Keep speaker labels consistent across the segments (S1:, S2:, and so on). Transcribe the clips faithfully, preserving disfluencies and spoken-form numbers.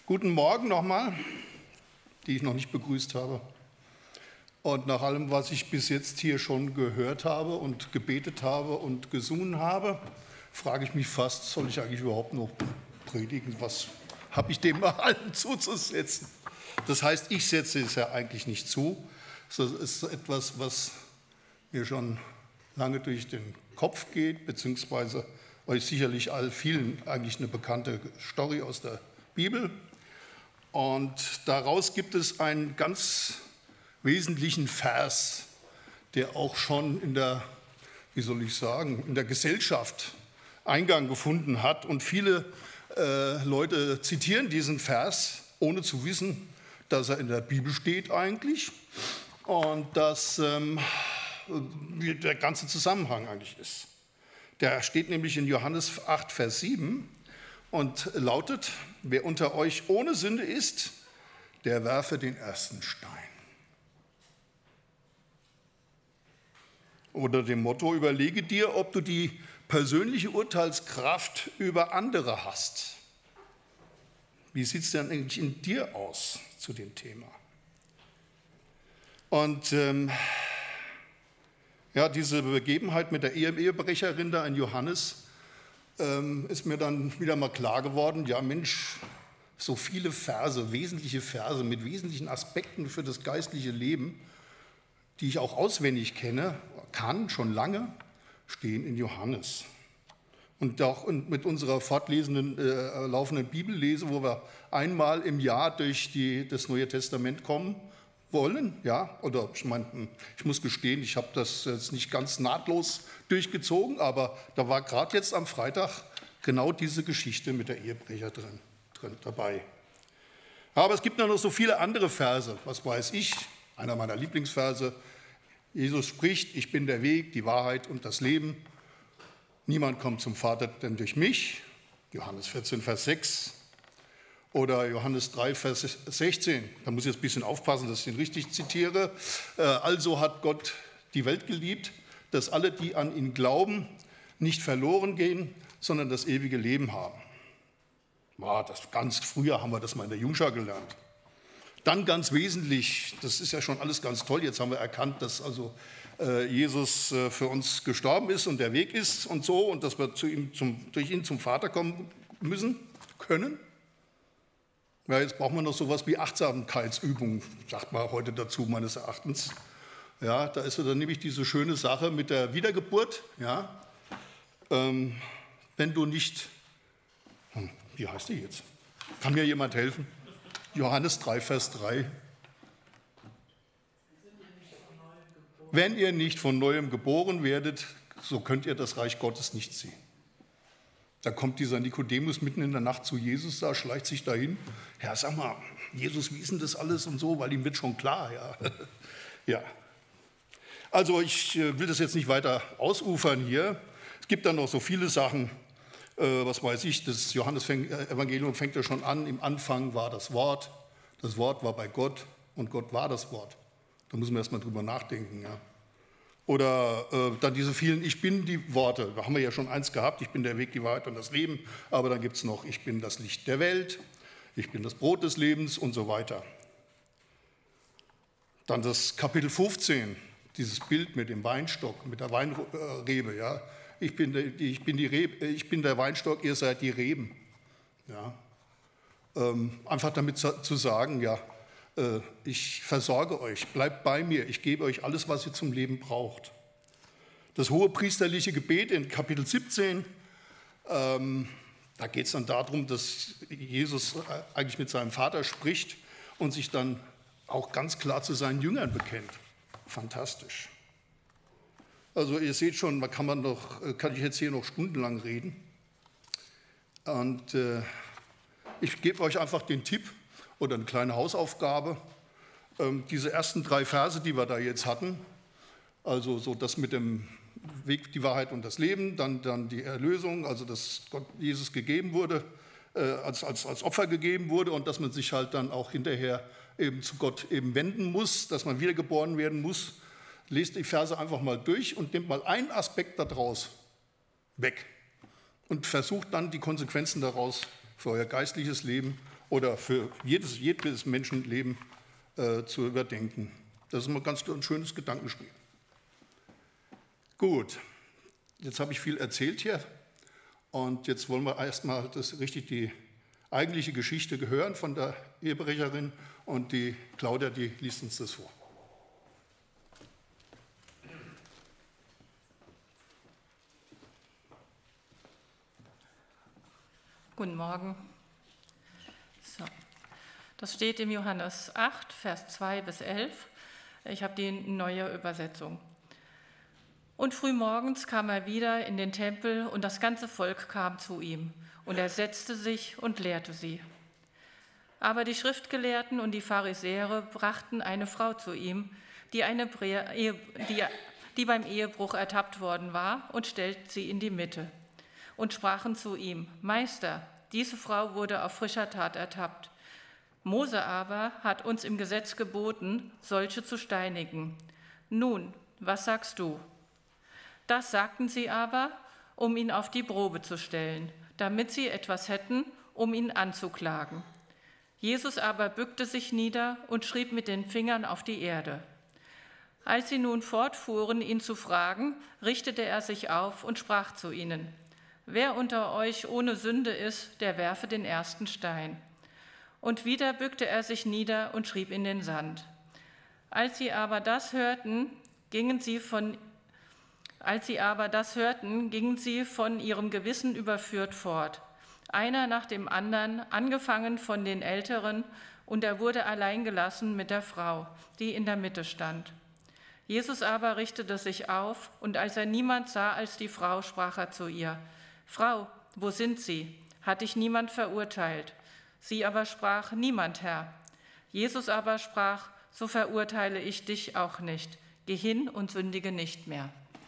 S1: Guten Morgen nochmal, die ich noch nicht begrüßt habe. Und nach allem, was ich bis jetzt hier schon gehört habe und gebetet habe und gesungen habe, frage ich mich fast, soll ich eigentlich überhaupt noch predigen? Was habe ich dem allen zuzusetzen? Das heißt, ich setze es ja eigentlich nicht zu. Das ist etwas, was mir schon lange durch den Kopf geht, beziehungsweise euch sicherlich all vielen eigentlich eine bekannte Story aus der Bibel. Und daraus gibt es einen ganz wesentlichen Vers, der auch schon in der, wie soll ich sagen, in der Gesellschaft Eingang gefunden hat. Und viele äh, Leute zitieren diesen Vers, ohne zu wissen, dass er in der Bibel steht eigentlich und dass ähm, wie der ganze Zusammenhang eigentlich ist. Der steht nämlich in Johannes acht, Vers sieben und lautet: Wer unter euch ohne Sünde ist, der werfe den ersten Stein. Oder dem Motto: Überlege dir, ob du die persönliche Urteilskraft über andere hast. Wie sieht es denn eigentlich in dir aus zu dem Thema? Und ähm, ja, diese Begebenheit mit der Ehebrecherin da in Johannes ähm, ist mir dann wieder mal klar geworden, ja Mensch, so viele Verse, wesentliche Verse mit wesentlichen Aspekten für das geistliche Leben, die ich auch auswendig kenne, kann, schon lange, stehen in Johannes. Und auch mit unserer fortlesenden, äh, laufenden Bibellese, wo wir einmal im Jahr durch die, das Neue Testament kommen wollen, ja, oder ich meine, ich muss gestehen, ich habe das jetzt nicht ganz nahtlos durchgezogen, aber da war gerade jetzt am Freitag genau diese Geschichte mit der Ehebrecher drin, drin dabei. Aber es gibt noch so viele andere Verse, was weiß ich, einer meiner Lieblingsverse: Jesus spricht, ich bin der Weg, die Wahrheit und das Leben. Niemand kommt zum Vater denn durch mich. Johannes vierzehn, Vers sechs. Oder Johannes drei, Vers sechzehn. Da muss ich jetzt ein bisschen aufpassen, dass ich ihn richtig zitiere. Also hat Gott die Welt geliebt, dass alle, die an ihn glauben, nicht verloren gehen, sondern das ewige Leben haben. Ja, das ganz früher haben wir das mal in der Jungschar gelernt. Dann ganz wesentlich, das ist ja schon alles ganz toll, jetzt haben wir erkannt, dass also äh, Jesus äh, für uns gestorben ist und der Weg ist und so und dass wir zu ihm zum, durch ihn zum Vater kommen müssen, können. Ja, jetzt brauchen wir noch sowas wie Achtsamkeitsübung, sagt man heute dazu meines Erachtens. Ja, da ist dann nämlich diese schöne Sache mit der Wiedergeburt. Ja, ähm, wenn du nicht, hm, wie heißt die jetzt? Kann mir jemand helfen? Johannes drei, Vers drei. Wenn ihr nicht von Neuem geboren werdet, so könnt ihr das Reich Gottes nicht sehen. Da kommt dieser Nikodemus mitten in der Nacht zu Jesus, da schleicht sich dahin. Ja, sag mal, Jesus, wie ist denn das alles und so, weil ihm wird schon klar. Ja. Ja. Also ich will das jetzt nicht weiter ausufern hier. Es gibt dann noch so viele Sachen, äh, was weiß ich, das Johannes-Evangelium fängt ja schon an, im Anfang war das Wort, das Wort war bei Gott und Gott war das Wort. Da müssen wir erstmal drüber nachdenken, ja. Oder äh, dann diese vielen Ich bin die Worte, da haben wir ja schon eins gehabt, ich bin der Weg, die Wahrheit und das Leben, aber dann gibt es noch Ich bin das Licht der Welt, ich bin das Brot des Lebens und so weiter. Dann das Kapitel fünfzehn, dieses Bild mit dem Weinstock, mit der Weinrebe, ja. Ich bin, der, ich, bin die Rebe, ich bin der Weinstock, ihr seid die Reben. Ja. Ähm, einfach damit zu sagen, ja, äh, ich versorge euch, bleibt bei mir, ich gebe euch alles, was ihr zum Leben braucht. Das hohepriesterliche Gebet in Kapitel siebzehn, ähm, da geht es dann darum, dass Jesus eigentlich mit seinem Vater spricht und sich dann auch ganz klar zu seinen Jüngern bekennt. Fantastisch. Also ihr seht schon, da kann man doch, kann ich jetzt hier noch stundenlang reden. Und äh, ich gebe euch einfach den Tipp oder eine kleine Hausaufgabe. Ähm, diese ersten drei Verse, die wir da jetzt hatten, also so das mit dem Weg, die Wahrheit und das Leben, dann, dann die Erlösung, also dass Gott Jesus gegeben wurde, äh, als, als, als Opfer gegeben wurde und dass man sich halt dann auch hinterher eben zu Gott eben wenden muss, dass man wiedergeboren werden muss. Lest die Verse einfach mal durch und nehmt mal einen Aspekt daraus weg und versucht dann die Konsequenzen daraus für euer geistliches Leben oder für jedes, jedes Menschenleben äh, zu überdenken. Das ist mal ganz ein schönes Gedankenspiel. Gut, jetzt habe ich viel erzählt hier und jetzt wollen wir erstmal das richtig die eigentliche Geschichte hören von der Ehebrecherin und die Claudia, die liest uns das vor.
S2: Guten Morgen. So. Das steht im Johannes acht, Vers zwei bis elf. Ich habe die neue Übersetzung. Und frühmorgens kam er wieder in den Tempel und das ganze Volk kam zu ihm. Und er setzte sich und lehrte sie. Aber die Schriftgelehrten und die Pharisäer brachten eine Frau zu ihm, die, eine die, die beim Ehebruch ertappt worden war, und stellten sie in die Mitte und sprachen zu ihm: Meister, diese Frau wurde auf frischer Tat ertappt. Mose aber hat uns im Gesetz geboten, solche zu steinigen. Nun, was sagst du? Das sagten sie aber, um ihn auf die Probe zu stellen, damit sie etwas hätten, um ihn anzuklagen. Jesus aber bückte sich nieder und schrieb mit den Fingern auf die Erde. Als sie nun fortfuhren, ihn zu fragen, richtete er sich auf und sprach zu ihnen: Wer unter euch ohne Sünde ist, der werfe den ersten Stein. Und wieder bückte er sich nieder und schrieb in den Sand. Als sie aber das hörten, gingen sie von Als sie aber das hörten, gingen sie von ihrem Gewissen überführt fort, einer nach dem anderen, angefangen von den Älteren, und er wurde allein gelassen mit der Frau, die in der Mitte stand. Jesus aber richtete sich auf, und als er niemand sah als die Frau, sprach er zu ihr: Frau, wo sind sie? Hat dich niemand verurteilt? Sie aber sprach: Niemand, Herr. Jesus aber sprach: So verurteile ich dich auch nicht. Geh hin und sündige nicht mehr.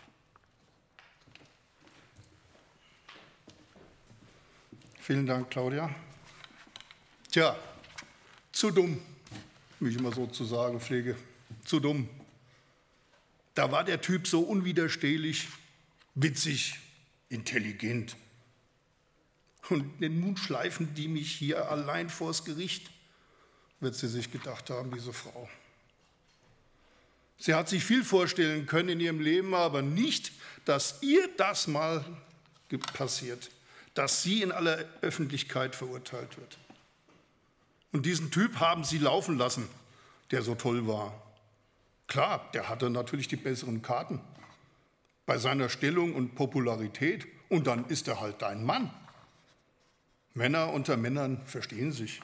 S1: Vielen Dank, Claudia. Tja, zu dumm, wie ich immer so zu sagen pflege. Zu dumm. Da war der Typ so unwiderstehlich, witzig, intelligent. Und nun schleifen die mich hier allein vors Gericht, wird sie sich gedacht haben, diese Frau. Sie hat sich viel vorstellen können in ihrem Leben, aber nicht, dass ihr das mal passiert, dass sie in aller Öffentlichkeit verurteilt wird. Und diesen Typ haben sie laufen lassen, der so toll war. Klar, der hatte natürlich die besseren Karten bei seiner Stellung und Popularität. Und dann ist er halt dein Mann. Männer unter Männern verstehen sich.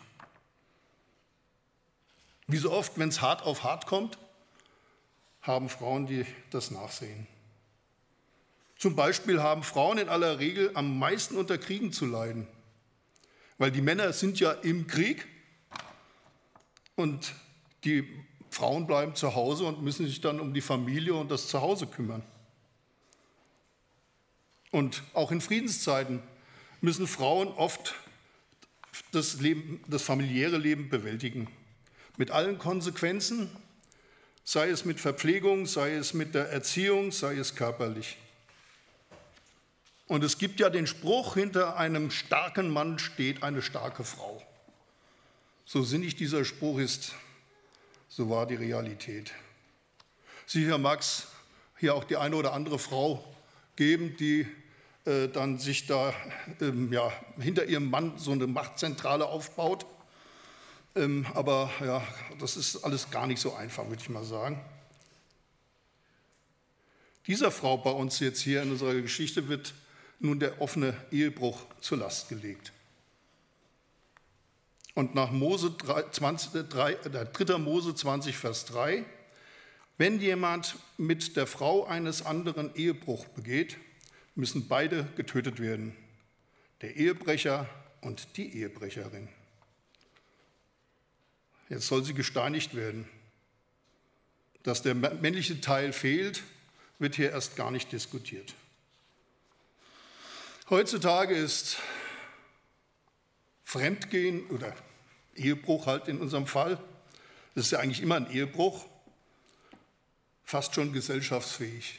S1: Wie so oft, wenn es hart auf hart kommt, haben Frauen, die das nachsehen. Zum Beispiel haben Frauen in aller Regel am meisten unter Kriegen zu leiden, weil die Männer sind ja im Krieg und die Frauen bleiben zu Hause und müssen sich dann um die Familie und das Zuhause kümmern. Und auch in Friedenszeiten müssen Frauen oft das, Leben, das familiäre Leben bewältigen, mit allen Konsequenzen, sei es mit Verpflegung, sei es mit der Erziehung, sei es körperlich. Und es gibt ja den Spruch, hinter einem starken Mann steht eine starke Frau. So sinnig dieser Spruch ist, so war die Realität. Sicher mag es hier auch die eine oder andere Frau geben, die äh, dann sich da ähm, ja, hinter ihrem Mann so eine Machtzentrale aufbaut. Ähm, aber ja, das ist alles gar nicht so einfach, würde ich mal sagen. Dieser Frau bei uns jetzt hier in unserer Geschichte wird nun der offene Ehebruch zur Last gelegt. Und nach Mose zwanzig, drei, dritter Mose zwanzig, Vers drei, wenn jemand mit der Frau eines anderen Ehebruch begeht, müssen beide getötet werden, der Ehebrecher und die Ehebrecherin. Jetzt soll sie gesteinigt werden. Dass der männliche Teil fehlt, wird hier erst gar nicht diskutiert. Heutzutage ist Fremdgehen oder Ehebruch halt in unserem Fall, das ist ja eigentlich immer ein Ehebruch, fast schon gesellschaftsfähig.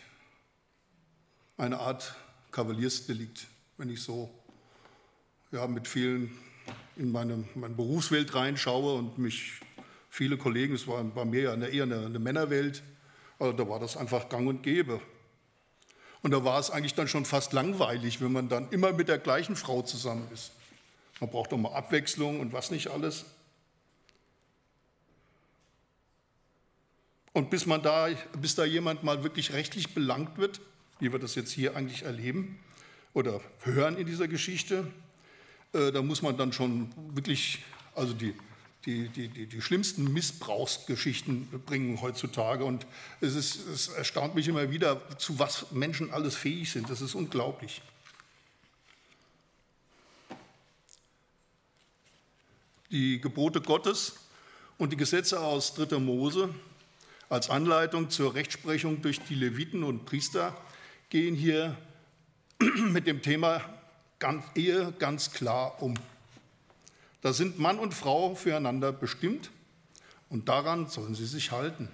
S1: Eine Art Kavaliersdelikt, wenn ich so ja, mit vielen in meine, meine Berufswelt reinschaue und mich viele Kollegen, es war bei mir ja eine, eher eine, eine Männerwelt, also da war das einfach gang und gäbe. Und da war es eigentlich dann schon fast langweilig, wenn man dann immer mit der gleichen Frau zusammen ist. Man braucht doch mal Abwechslung und was nicht alles. Und bis, man da, bis da jemand mal wirklich rechtlich belangt wird, wie wir das jetzt hier eigentlich erleben oder hören in dieser Geschichte, äh, da muss man dann schon wirklich, also die, die, die, die, die schlimmsten Missbrauchsgeschichten bringen heutzutage. Und es, ist, es erstaunt mich immer wieder, zu was Menschen alles fähig sind. Das ist unglaublich. Die Gebote Gottes und die Gesetze aus dritter Mose als Anleitung zur Rechtsprechung durch die Leviten und Priester gehen hier mit dem Thema Ehe ganz klar um. Da sind Mann und Frau füreinander bestimmt und daran sollen sie sich halten.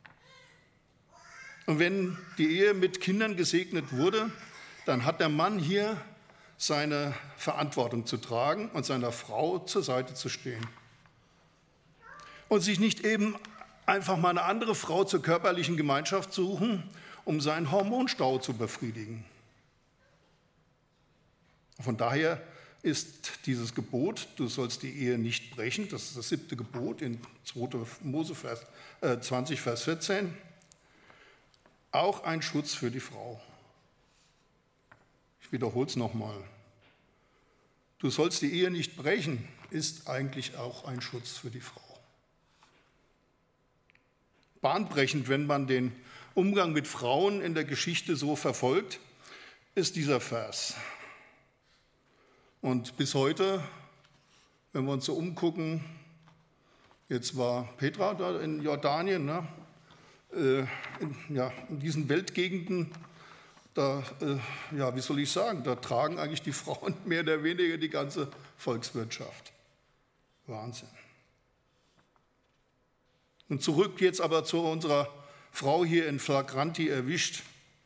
S1: Und wenn die Ehe mit Kindern gesegnet wurde, dann hat der Mann hier seine Verantwortung zu tragen und seiner Frau zur Seite zu stehen. Und sich nicht eben einfach mal eine andere Frau zur körperlichen Gemeinschaft suchen, um seinen Hormonstau zu befriedigen. Von daher ist dieses Gebot, du sollst die Ehe nicht brechen, das ist das siebte Gebot in zweiter Mose zwanzig, Vers vierzehn, auch ein Schutz für die Frau. Ich wiederhole es nochmal. Du sollst die Ehe nicht brechen, ist eigentlich auch ein Schutz für die Frau. Bahnbrechend, wenn man den Umgang mit Frauen in der Geschichte so verfolgt, ist dieser Vers. Und bis heute, wenn wir uns so umgucken, jetzt war Petra da in Jordanien, ne? äh, in, ja, in diesen Weltgegenden, da, äh, ja, wie soll ich sagen, da tragen eigentlich die Frauen mehr oder weniger die ganze Volkswirtschaft. Wahnsinn. Und zurück jetzt aber zu unserer Frau hier in Flagranti erwischt.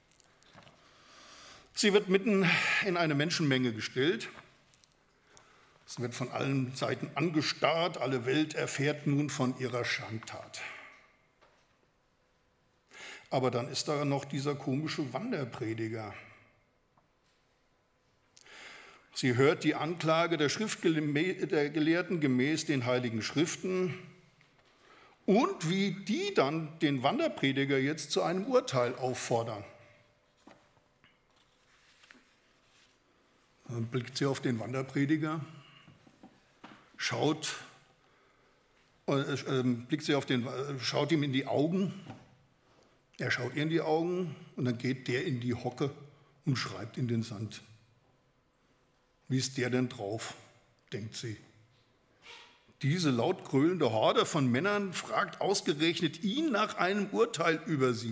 S1: Sie wird mitten in eine Menschenmenge gestellt. Sie wird von allen Seiten angestarrt. Alle Welt erfährt nun von ihrer Schandtat. Aber dann ist da noch dieser komische Wanderprediger. Sie hört die Anklage der Schriftgelehrten gemäß den Heiligen Schriften und wie die dann den Wanderprediger jetzt zu einem Urteil auffordern. Dann blickt sie auf den Wanderprediger, schaut, äh, blickt sie auf den, schaut ihm in die Augen, er schaut ihr in die Augen und dann geht der in die Hocke und schreibt in den Sand. Wie ist der denn drauf, denkt sie. Diese laut gröhlende Horde von Männern fragt ausgerechnet ihn nach einem Urteil über sie.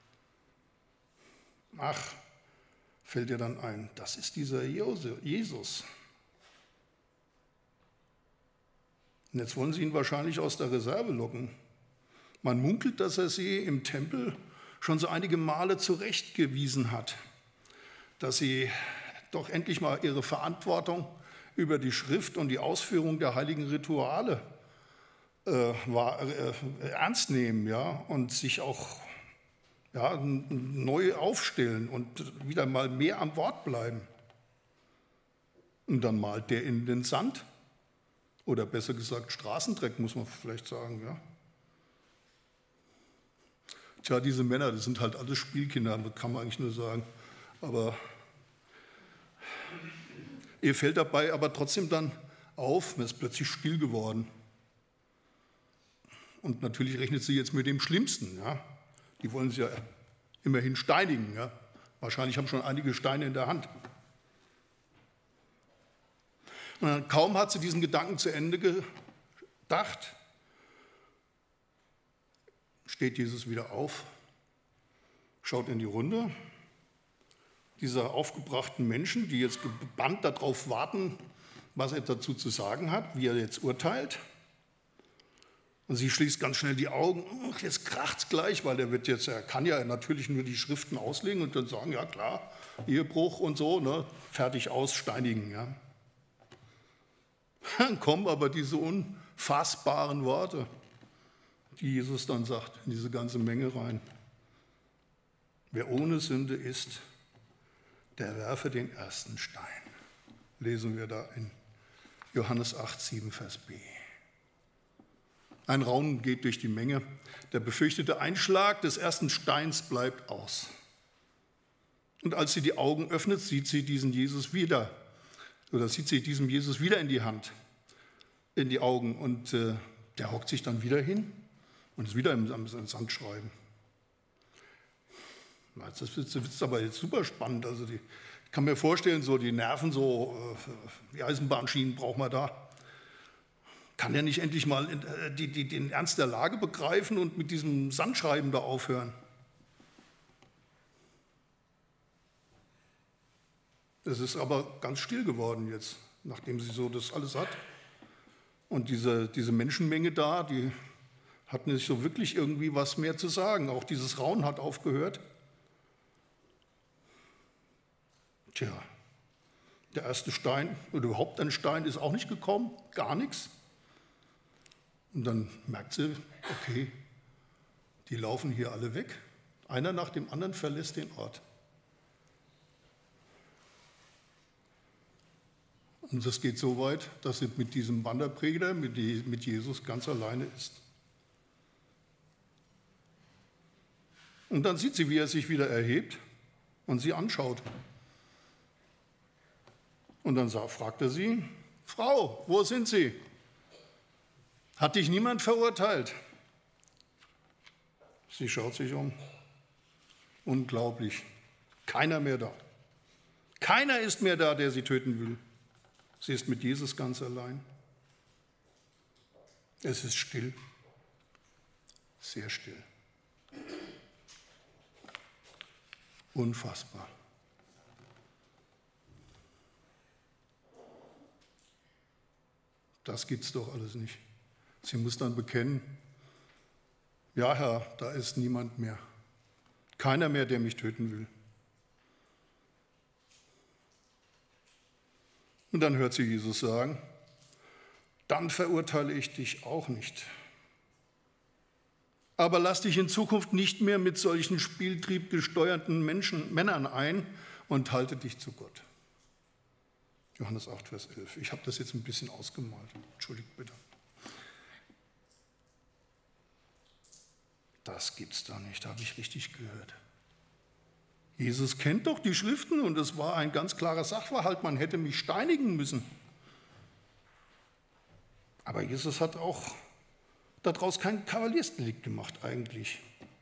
S1: Ach, fällt ihr dann ein, das ist dieser Jesus. Und jetzt wollen sie ihn wahrscheinlich aus der Reserve locken. Man munkelt, dass er sie im Tempel schon so einige Male zurechtgewiesen hat, dass sie doch endlich mal ihre Verantwortung über die Schrift und die Ausführung der heiligen Rituale äh, war, äh, ernst nehmen, ja, und sich auch ja, neu aufstellen und wieder mal mehr am Wort bleiben. Und dann malt der in den Sand oder besser gesagt Straßendreck, muss man vielleicht sagen. Ja. Tja, diese Männer, das sind halt alles Spielkinder, kann man eigentlich nur sagen. Aber ihr fällt dabei aber trotzdem dann auf, man ist plötzlich still geworden. Und natürlich rechnet sie jetzt mit dem Schlimmsten. Ja. Die wollen sie ja immerhin steinigen. Ja. Wahrscheinlich haben schon einige Steine in der Hand. Und dann, kaum hat sie diesen Gedanken zu Ende gedacht, steht Jesus wieder auf, schaut in die Runde. Dieser aufgebrachten Menschen, die jetzt gebannt darauf warten, was er dazu zu sagen hat, wie er jetzt urteilt. Und sie schließt ganz schnell die Augen, jetzt kracht's gleich, weil er wird jetzt, er kann ja natürlich nur die Schriften auslegen und dann sagen, ja klar, Ehebruch und so, ne, fertig aus, steinigen. Ja. Dann kommen aber diese unfassbaren Worte, die Jesus dann sagt, in diese ganze Menge rein. Wer ohne Sünde ist, der werfe den ersten Stein. Lesen wir da in Johannes acht, sieben, Vers B. Ein Raunen geht durch die Menge. Der befürchtete Einschlag des ersten Steins bleibt aus. Und als sie die Augen öffnet, sieht sie diesen Jesus wieder. Oder sieht sie diesem Jesus wieder in die Hand, in die Augen. Und äh, der hockt sich dann wieder hin und ist wieder im, im Sand schreiben. Das ist aber jetzt super spannend. Also die, ich kann mir vorstellen, so die Nerven, so äh, die Eisenbahnschienen braucht man da. Kann er nicht endlich mal äh, die, die, den Ernst der Lage begreifen und mit diesem Sandschreiben da aufhören? Es ist aber ganz still geworden jetzt, nachdem sie so das alles hat. Und diese, diese Menschenmenge da, die hat nicht so wirklich irgendwie was mehr zu sagen. Auch dieses Raunen hat aufgehört. Tja, der erste Stein oder überhaupt ein Stein ist auch nicht gekommen, gar nichts. Und dann merkt sie, okay, die laufen hier alle weg. Einer nach dem anderen verlässt den Ort. Und das geht so weit, dass sie mit diesem Wanderprediger, mit Jesus ganz alleine ist. Und dann sieht sie, wie er sich wieder erhebt und sie anschaut. Und dann fragt er sie, Frau, wo sind Sie? Hat dich niemand verurteilt? Sie schaut sich um. Unglaublich. Keiner mehr da. Keiner ist mehr da, der sie töten will. Sie ist mit Jesus ganz allein. Es ist still. Sehr still. Unfassbar. Das gibt's doch alles nicht. Sie muss dann bekennen, ja Herr, da ist niemand mehr. Keiner mehr, der mich töten will. Und dann hört sie Jesus sagen, dann verurteile ich dich auch nicht. Aber lass dich in Zukunft nicht mehr mit solchen spieltriebgesteuerten Menschen, Männern ein und halte dich zu Gott. Johannes acht, Vers elf. Ich habe das jetzt ein bisschen ausgemalt. Entschuldigt bitte. Das gibt's da nicht, habe ich richtig gehört. Jesus kennt doch die Schriften und es war ein ganz klarer Sachverhalt, man hätte mich steinigen müssen. Aber Jesus hat auch daraus kein Kavaliersdelikt gemacht eigentlich.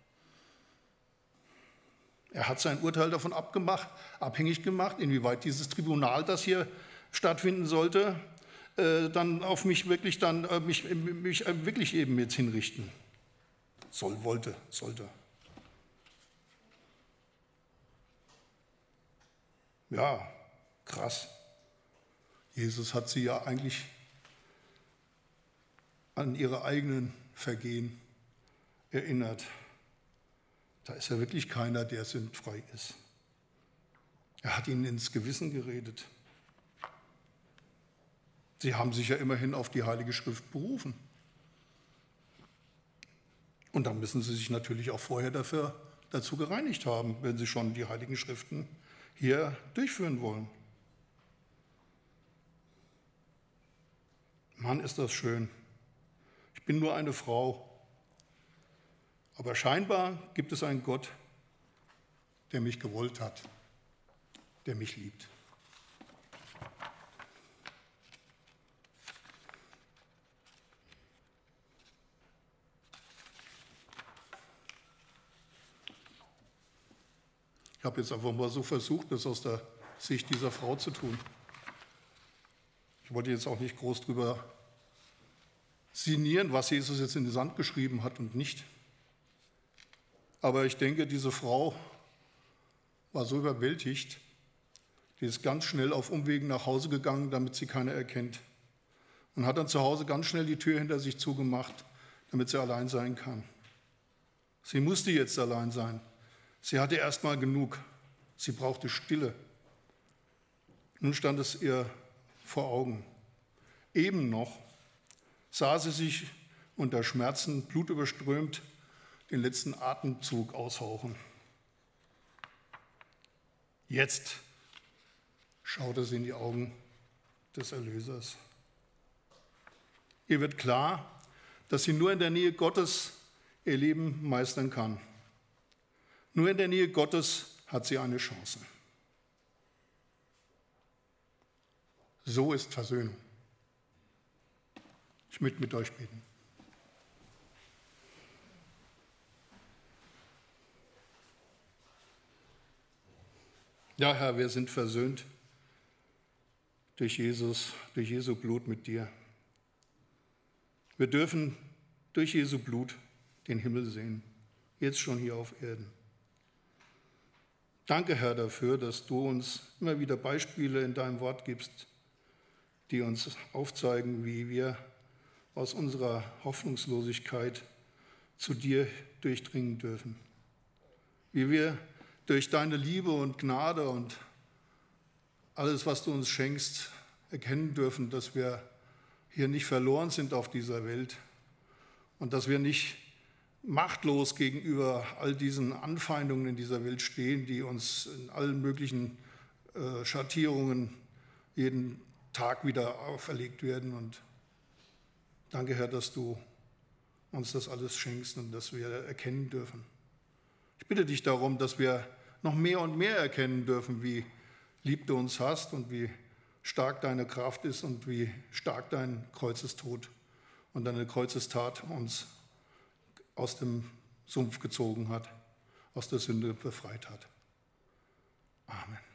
S1: Er hat sein Urteil davon abgemacht, abhängig gemacht, inwieweit dieses Tribunal, das hier stattfinden sollte, äh, dann auf mich wirklich, dann, äh, mich, mich äh, wirklich eben jetzt hinrichten soll, wollte, sollte. Ja, krass. Jesus hat sie ja eigentlich an ihre eigenen Vergehen erinnert. Da ist ja wirklich keiner, der sündfrei ist. Er hat ihnen ins Gewissen geredet. Sie haben sich ja immerhin auf die Heilige Schrift berufen. Und dann müssen sie sich natürlich auch vorher dafür, dazu gereinigt haben, wenn sie schon die Heiligen Schriften hier durchführen wollen. Mann, ist das schön. Ich bin nur eine Frau. Aber scheinbar gibt es einen Gott, der mich gewollt hat, der mich liebt. Ich habe jetzt einfach mal so versucht, das aus der Sicht dieser Frau zu tun. Ich wollte jetzt auch nicht groß drüber sinnieren, was Jesus jetzt in den Sand geschrieben hat und nicht. Aber ich denke, diese Frau war so überwältigt, die ist ganz schnell auf Umwegen nach Hause gegangen, damit sie keiner erkennt. Und hat dann zu Hause ganz schnell die Tür hinter sich zugemacht, damit sie allein sein kann. Sie musste jetzt allein sein. Sie hatte erst mal genug. Sie brauchte Stille. Nun stand es ihr vor Augen. Eben noch sah sie sich unter Schmerzen blutüberströmt den letzten Atemzug aushauchen. Jetzt schaute sie in die Augen des Erlösers. Ihr wird klar, dass sie nur in der Nähe Gottes ihr Leben meistern kann. Nur in der Nähe Gottes hat sie eine Chance. So ist Versöhnung. Ich möchte mit euch beten. Ja, Herr, wir sind versöhnt durch Jesus, durch Jesu Blut mit dir. Wir dürfen durch Jesu Blut den Himmel sehen, jetzt schon hier auf Erden. Danke, Herr, dafür, dass du uns immer wieder Beispiele in deinem Wort gibst, die uns aufzeigen, wie wir aus unserer Hoffnungslosigkeit zu dir durchdringen dürfen. Wie wir durch deine Liebe und Gnade und alles, was du uns schenkst, erkennen dürfen, dass wir hier nicht verloren sind auf dieser Welt und dass wir nicht machtlos gegenüber all diesen Anfeindungen in dieser Welt stehen, die uns in allen möglichen äh, Schattierungen jeden Tag wieder auferlegt werden. Und danke, Herr, dass du uns das alles schenkst und dass wir erkennen dürfen. Ich bitte dich darum, dass wir noch mehr und mehr erkennen dürfen, wie lieb du uns hast und wie stark deine Kraft ist und wie stark dein Kreuzestod und deine Kreuzestat uns aus dem Sumpf gezogen hat, aus der Sünde befreit hat. Amen.